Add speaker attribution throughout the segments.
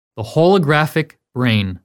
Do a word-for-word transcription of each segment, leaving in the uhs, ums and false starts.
Speaker 1: the holographic brain.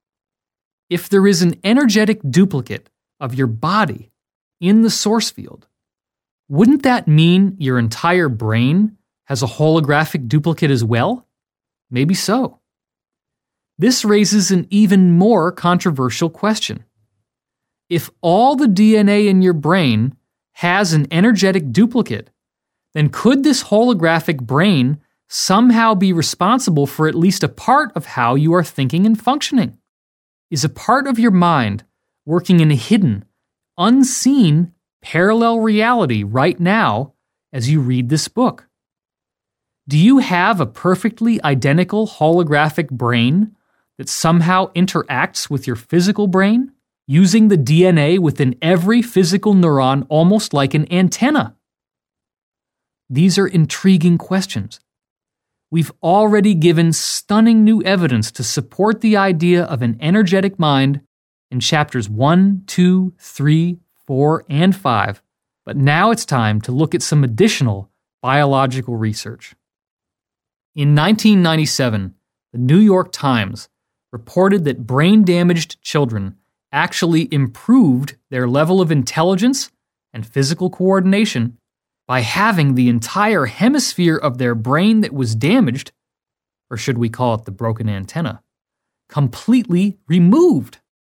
Speaker 1: If there is an energetic duplicate of your body in the source field, wouldn't that mean your entire brain has a holographic duplicate as well? Maybe so. This raises an even more controversial question. If all the D N A in your brain has an energetic duplicate, then could this holographic brain somehow be responsible for at least a part of how you are thinking and functioning? Is a part of your mind working in a hidden, unseen, parallel reality right now as you read this book? Do you have a perfectly identical holographic brain that somehow interacts with your physical brain, using the D N A within every physical neuron almost like an antenna? These are intriguing questions. We've already given stunning new evidence to support the idea of an energetic mind in chapters one, two, three, four, and five, but now it's time to look at some additional biological research. In nineteen ninety-seven, the New York Times reported that brain-damaged children actually improved their level of intelligence and physical coordination by having the entire hemisphere of their brain that was damaged, or should we call it the broken antenna, completely removed.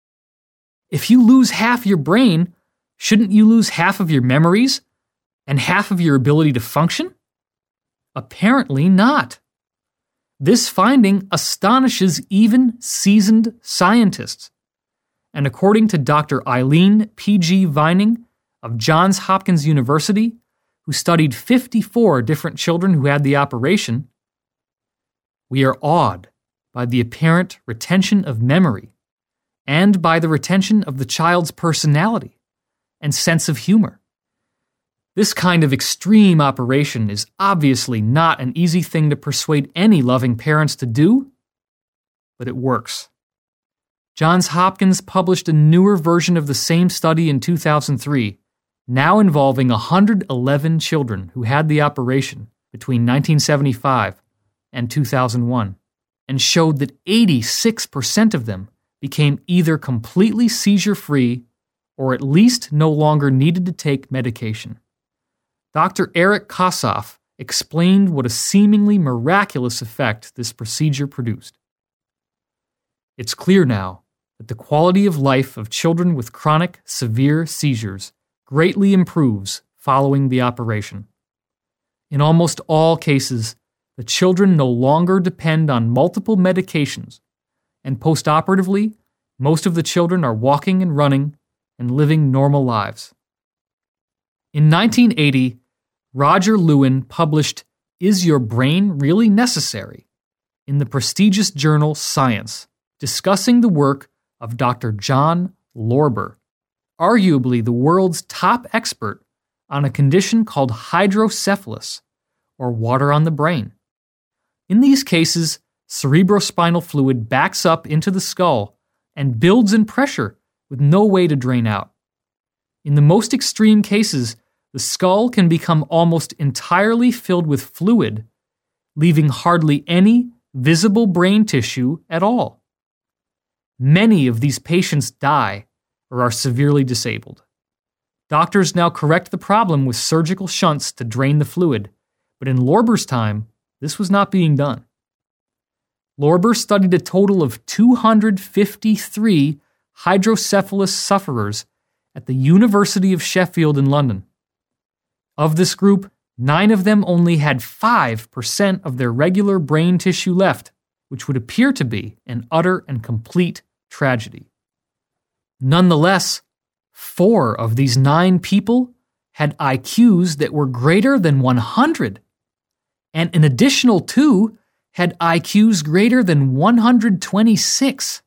Speaker 1: If you lose half your brain, shouldn't you lose half of your memories and half of your ability to function? Apparently not. This finding astonishes even seasoned scientists. And according to Doctor Eileen P G Vining of Johns Hopkins University, who studied fifty-four different children who had the operation, we are awed by the apparent retention of memory and by the retention of the child's personality and sense of humor. This kind of extreme operation is obviously not an easy thing to persuade any loving parents to do, but it works. Johns Hopkins published a newer version of the same study in two thousand three, now involving one hundred eleven children who had the operation between nineteen seventy-five and two thousand one, and showed that eighty-six percent of them became either completely seizure-free or at least no longer needed to take medication. Doctor Eric Kossoff explained what a seemingly miraculous effect this procedure produced. It's clear now that the quality of life of children with chronic, severe seizures greatly improves following the operation. In almost all cases, the children no longer depend on multiple medications, and postoperatively, most of the children are walking and running and living normal lives. In nineteen eighty, Roger Lewin published Is Your Brain Really Necessary? In the prestigious journal Science, discussing the work of Doctor John Lorber, arguably the world's top expert on a condition called hydrocephalus, or water on the brain. In these cases, cerebrospinal fluid backs up into the skull and builds in pressure with no way to drain out. In the most extreme cases, the skull can become almost entirely filled with fluid, leaving hardly any visible brain tissue at all. Many of these patients die or are severely disabled. Doctors now correct the problem with surgical shunts to drain the fluid, but in Lorber's time, this was not being done. Lorber studied a total of two hundred fifty-three hydrocephalus sufferers at the University of Sheffield in London. Of this group, nine of them only had five percent of their regular brain tissue left, which would appear to be an utter and complete tragedy. Nonetheless, four of these nine people had I Qs that were greater than one hundred, and an additional two had I Qs greater than one hundred twenty-six.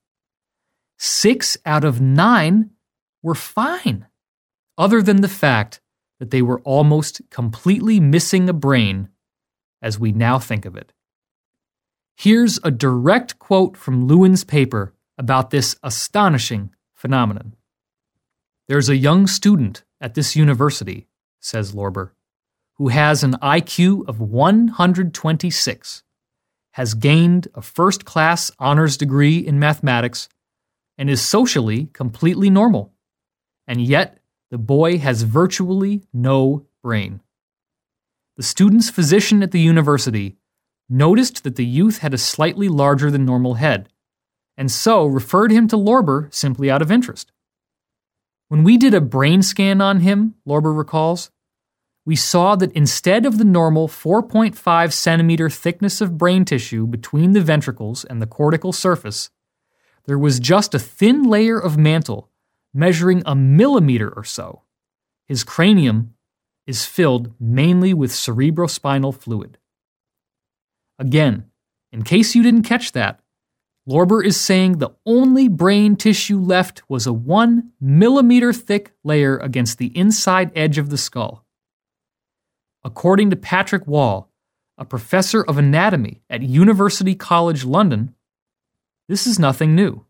Speaker 1: Six out of nine were fine, other than the fact that they were almost completely missing a brain as we now think of it. Here's a direct quote from Lewin's paper about this astonishing phenomenon. There's a young student at this university, says Lorber, who has an I Q of one hundred twenty-six. has gained a first-class honors degree in mathematics, and is socially completely normal. And yet, the boy has virtually no brain. The student's physician at the university noticed that the youth had a slightly larger than normal head, and so referred him to Lorber simply out of interest. When we did a brain scan on him, Lorber recalls, we saw that instead of the normal four point five centimeter thickness of brain tissue between the ventricles and the cortical surface, there was just a thin layer of mantle measuring a millimeter or so. His cranium is filled mainly with cerebrospinal fluid. Again, in case you didn't catch that, Lorber is saying the only brain tissue left was a one millimeter thick layer against the inside edge of the skull. According to Patrick Wall, a professor of anatomy at University College London, this is nothing new.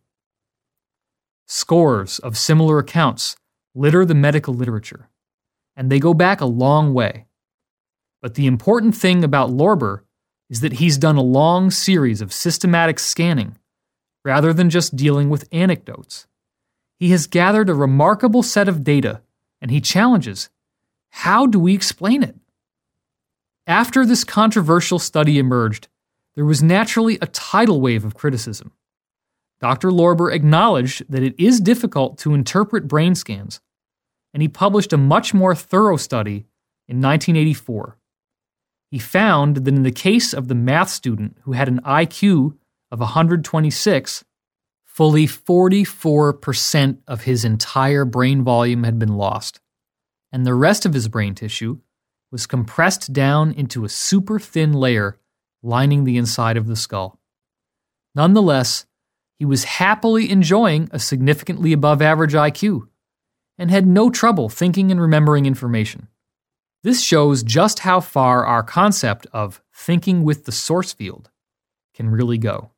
Speaker 1: Scores of similar accounts litter the medical literature, and they go back a long way. But the important thing about Lorber is that he's done a long series of systematic scanning rather than just dealing with anecdotes. He has gathered a remarkable set of data, and he challenges, how do we explain it? After this controversial study emerged, there was naturally a tidal wave of criticism. Doctor Lorber acknowledged that it is difficult to interpret brain scans, and he published a much more thorough study in nineteen eighty-four. He found that in the case of the math student who had an I Q of one hundred twenty-six, fully forty-four percent of his entire brain volume had been lost, and the rest of his brain tissue was compressed down into a super thin layer lining the inside of the skull. Nonetheless, he was happily enjoying a significantly above average I Q and had no trouble thinking and remembering information. This shows just how far our concept of thinking with the source field can really go.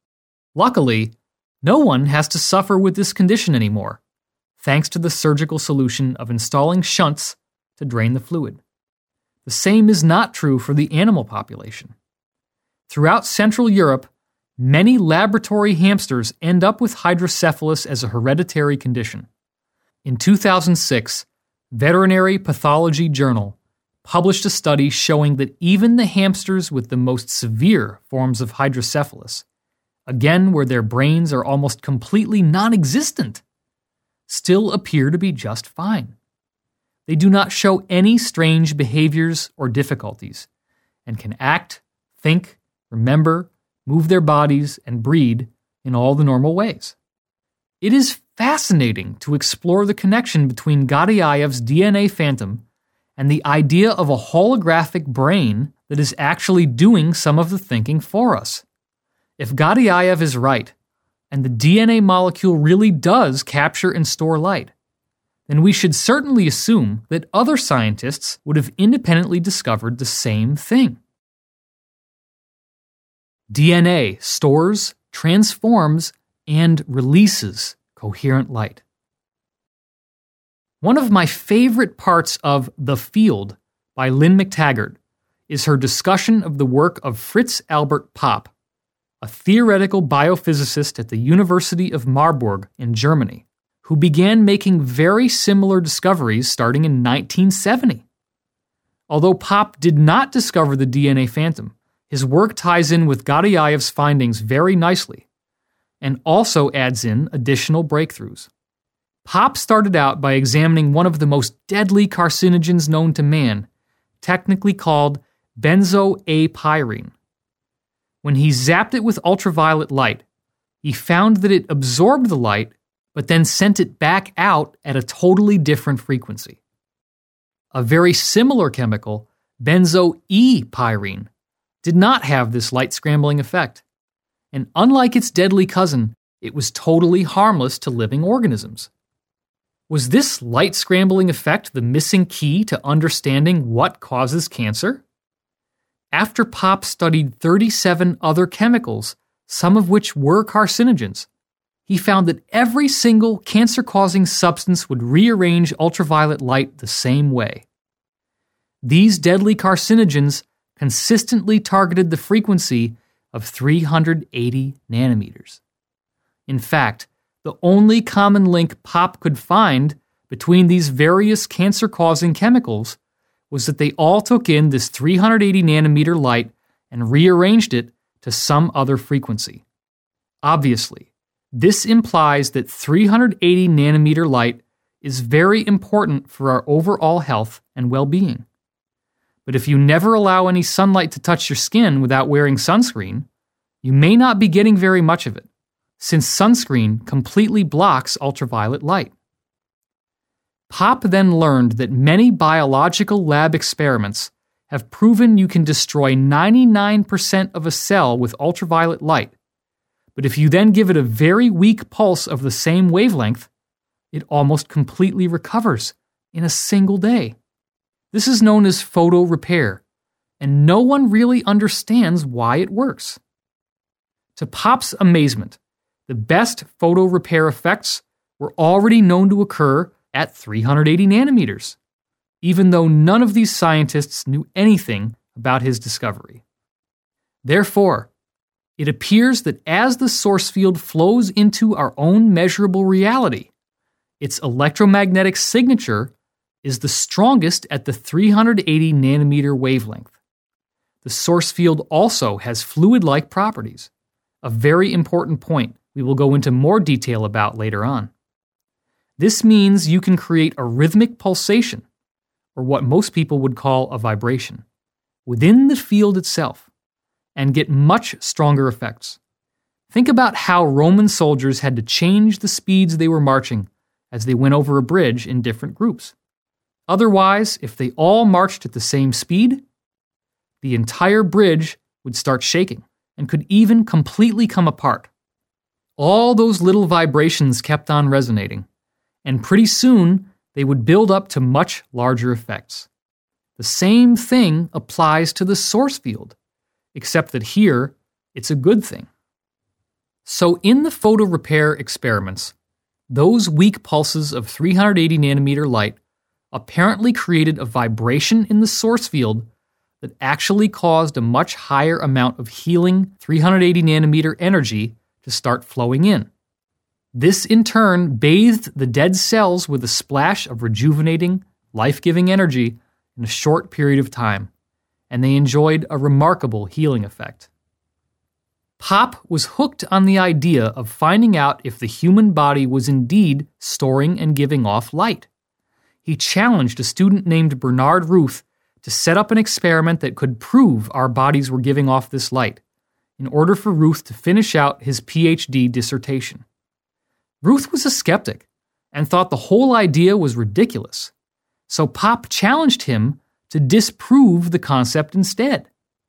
Speaker 1: Luckily, no one has to suffer with this condition anymore, thanks to the surgical solution of installing shunts to drain the fluid. The same is not true for the animal population. Throughout Central Europe, many laboratory hamsters end up with hydrocephalus as a hereditary condition. In two thousand six, Veterinary Pathology Journal published a study showing that even the hamsters with the most severe forms of hydrocephalus, again where their brains are almost completely non-existent, still appear to be just fine. They do not show any strange behaviors or difficulties, and can act, think, remember, move their bodies, and breed in all the normal ways. It is fascinating to explore the connection between Gadiaev's D N A phantom and the idea of a holographic brain that is actually doing some of the thinking for us. If Gadiaev is right, and the D N A molecule really does capture and store light, then we should certainly assume that other scientists would have independently discovered the same thing. D N A stores, transforms, and releases coherent light. One of my favorite parts of The Field by Lynn McTaggart is her discussion of the work of Fritz Albert Popp, a theoretical biophysicist at the University of Marburg in Germany, who began making very similar discoveries starting in nineteen seventy. Although Popp did not discover the D N A phantom, his work ties in with Gadiaev's findings very nicely, and also adds in additional breakthroughs. Popp started out by examining one of the most deadly carcinogens known to man, technically called benzo-A-pyrene. When he zapped it with ultraviolet light, he found that it absorbed the light but then sent it back out at a totally different frequency. A very similar chemical, benzo-E-pyrene, did not have this light-scrambling effect, and unlike its deadly cousin, it was totally harmless to living organisms. Was this light-scrambling effect the missing key to understanding what causes cancer? After Popp studied thirty-seven other chemicals, some of which were carcinogens, he found that every single cancer-causing substance would rearrange ultraviolet light the same way. These deadly carcinogens consistently targeted the frequency of three hundred eighty nanometers. In fact, the only common link Popp could find between these various cancer-causing chemicals was that they all took in this three hundred eighty nanometer light and rearranged it to some other frequency. Obviously, this implies that three hundred eighty nanometer light is very important for our overall health and well-being. But if you never allow any sunlight to touch your skin without wearing sunscreen, you may not be getting very much of it, since sunscreen completely blocks ultraviolet light. Popp then learned that many biological lab experiments have proven you can destroy ninety-nine percent of a cell with ultraviolet light, but if you then give it a very weak pulse of the same wavelength, it almost completely recovers in a single day. This is known as photo repair, and no one really understands why it works. To Popp's amazement, the best photo repair effects were already known to occur at three hundred eighty nanometers, even though none of these scientists knew anything about his discovery. Therefore, it appears that as the source field flows into our own measurable reality, its electromagnetic signature is the strongest at the three hundred eighty nanometer wavelength. The source field also has fluid-like properties, a very important point we will go into more detail about later on. This means you can create a rhythmic pulsation, or what most people would call a vibration, within the field itself, and get much stronger effects. Think about how Roman soldiers had to change the speeds they were marching as they went over a bridge in different groups. Otherwise, if they all marched at the same speed, the entire bridge would start shaking and could even completely come apart. All those little vibrations kept on resonating, and pretty soon they would build up to much larger effects. The same thing applies to the source field, except that here it's a good thing. So in the photo repair experiments, those weak pulses of three hundred eighty nanometer light apparently created a vibration in the source field that actually caused a much higher amount of healing three hundred eighty nanometer energy to start flowing in. This in turn bathed the dead cells with a splash of rejuvenating, life-giving energy in a short period of time, and they enjoyed a remarkable healing effect. Popp was hooked on the idea of finding out if the human body was indeed storing and giving off light. He challenged a student named Bernard Ruth to set up an experiment that could prove our bodies were giving off this light, in order for Ruth to finish out his P H D dissertation. Ruth was a skeptic and thought the whole idea was ridiculous, so Popp challenged him to disprove the concept instead.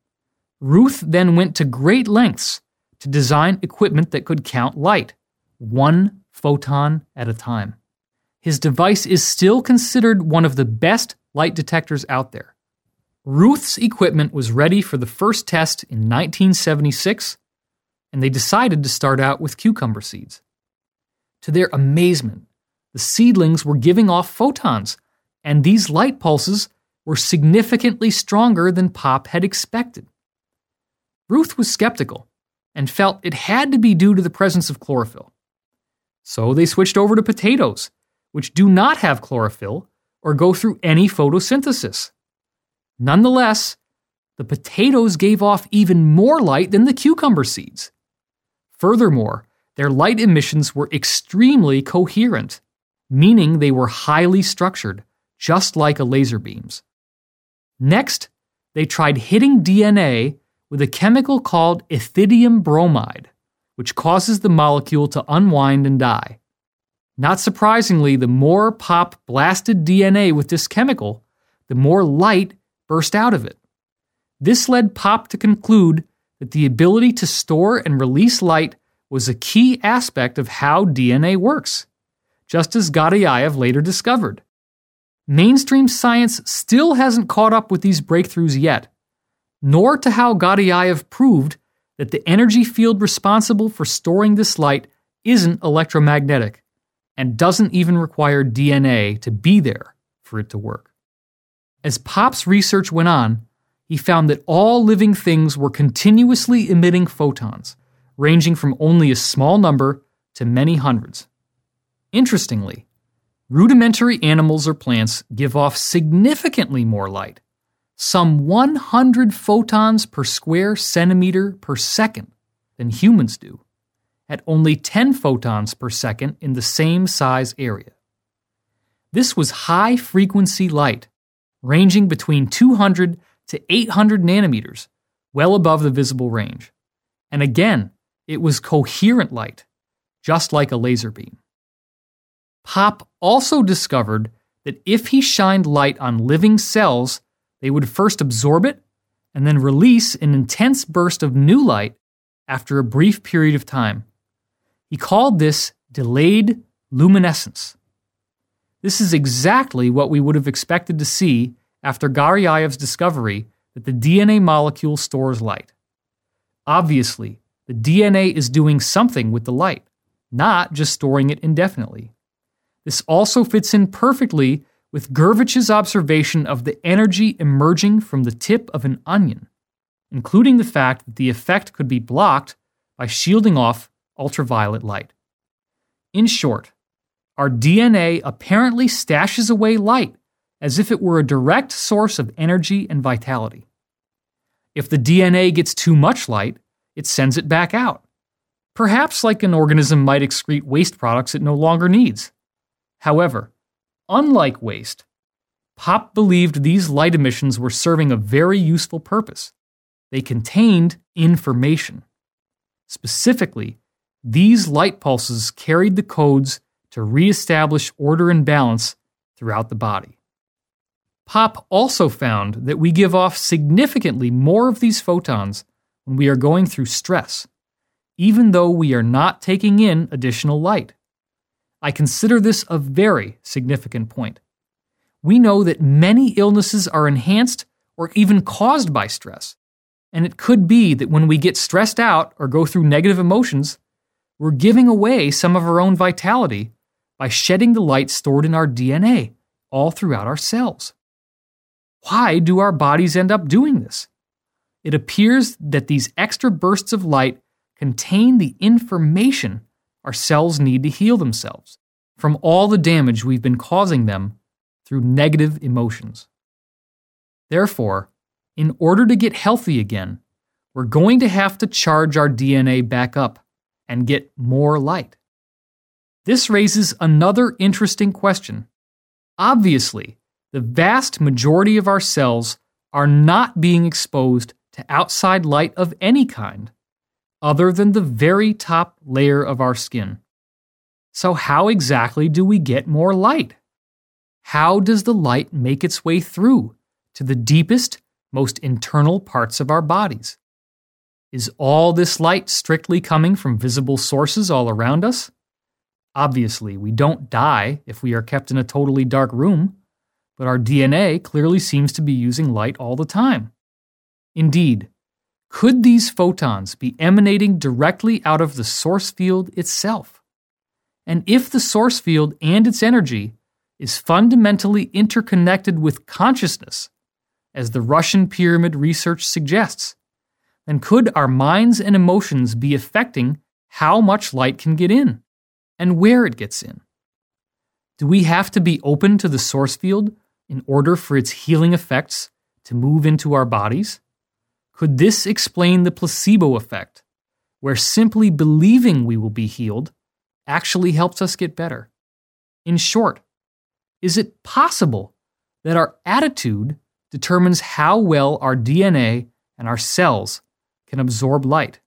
Speaker 1: Ruth then went to great lengths to design equipment that could count light, one photon at a time. His device is still considered one of the best light detectors out there. Ruth's equipment was ready for the first test in nineteen seventy-six, and they decided to start out with cucumber seeds. To their amazement, the seedlings were giving off photons, and these light pulses were significantly stronger than Popp had expected. Ruth was skeptical and felt it had to be due to the presence of chlorophyll. So they switched over to potatoes, which do not have chlorophyll or go through any photosynthesis. Nonetheless, the potatoes gave off even more light than the cucumber seeds. Furthermore, their light emissions were extremely coherent, meaning they were highly structured, just like a laser beam's. Next, they tried hitting D N A with a chemical called ethidium bromide, which causes the molecule to unwind and die. Not surprisingly, the more Popp blasted D N A with this chemical, the more light burst out of it. This led Popp to conclude that the ability to store and release light was a key aspect of how D N A works, just as Gurdjieff later discovered. Mainstream science still hasn't caught up with these breakthroughs yet, nor to how Gurdjieff proved that the energy field responsible for storing this light isn't electromagnetic and doesn't even require D N A to be there for it to work. As Popp's research went on, he found that all living things were continuously emitting photons, ranging from only a small number to many hundreds. Interestingly, rudimentary animals or plants give off significantly more light, some one hundred photons per square centimeter per second, than humans do, at only ten photons per second in the same size area. This was high-frequency light, ranging between two hundred to eight hundred nanometers, well above the visible range. And again, it was coherent light, just like a laser beam. Popp also discovered that if he shined light on living cells, they would first absorb it and then release an intense burst of new light after a brief period of time. He called this delayed luminescence. This is exactly what we would have expected to see after Garyaev's discovery that the D N A molecule stores light. Obviously, the D N A is doing something with the light, not just storing it indefinitely. This also fits in perfectly with Gurvich's observation of the energy emerging from the tip of an onion, including the fact that the effect could be blocked by shielding off ultraviolet light. In short, our D N A apparently stashes away light as if it were a direct source of energy and vitality. If the D N A gets too much light, it sends it back out, perhaps like an organism might excrete waste products it no longer needs. However, unlike waste, Popp believed these light emissions were serving a very useful purpose. They contained information. Specifically, these light pulses carried the codes to reestablish order and balance throughout the body. Popp also found that we give off significantly more of these photons when we are going through stress, even though we are not taking in additional light. I consider this a very significant point. We know that many illnesses are enhanced or even caused by stress, and it could be that when we get stressed out or go through negative emotions, we're giving away some of our own vitality by shedding the light stored in our D N A all throughout our cells. Why do our bodies end up doing this? It appears that these extra bursts of light contain the information our cells need to heal themselves from all the damage we've been causing them through negative emotions. Therefore, in order to get healthy again, we're going to have to charge our D N A back up and get more light. This raises another interesting question. Obviously, the vast majority of our cells are not being exposed to outside light of any kind, other than the very top layer of our skin. So how exactly do we get more light? How does the light make its way through to the deepest, most internal parts of our bodies? Is all this light strictly coming from visible sources all around us? Obviously, we don't die if we are kept in a totally dark room, but our D N A clearly seems to be using light all the time. Indeed, could these photons be emanating directly out of the source field itself? And if the source field and its energy is fundamentally interconnected with consciousness, as the Russian pyramid research suggests, then could our minds and emotions be affecting how much light can get in and where it gets in? Do we have to be open to the source field in order for its healing effects to move into our bodies? Could this explain the placebo effect, where simply believing we will be healed actually helps us get better? In short, is it possible that our attitude determines how well our D N A and our cells can absorb light?